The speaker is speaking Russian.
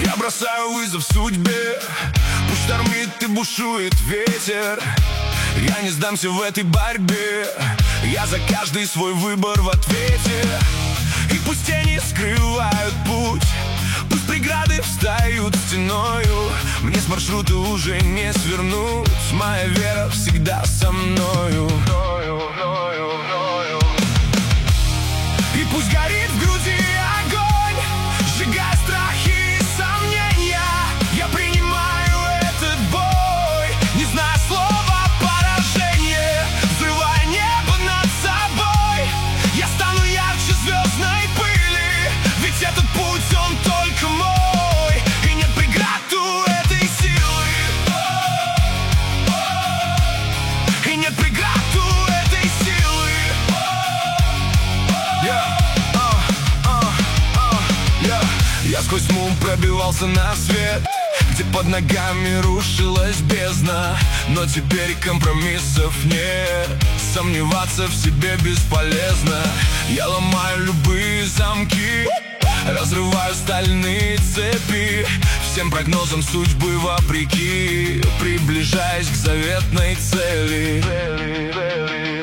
Я бросаю вызов судьбе, пусть штормит и бушует ветер. Я не сдамся в этой борьбе, я за каждый свой выбор в ответе. И пусть тени скрывают путь, пусть преграды встают стеною, мне с маршрута уже не свернуть, моя вера всегда со мною. И пусть горит в груди огонь, сжигая страхи и сомнения, я принимаю этот бой, не зная слова поражения. Взрывая небо над собой, я стану ярче звездной пыли, ведь этот путь, он только мой, и нет преград у этой силы, и нет преград у этой силы. Я сквозь тьму пробивался на свет, где под ногами рушилась бездна, но теперь компромиссов нет, сомневаться в себе бесполезно. Я ломаю любые замки, разрываю стальные цепи, всем прогнозам судьбы вопреки, приближаясь к заветной цели.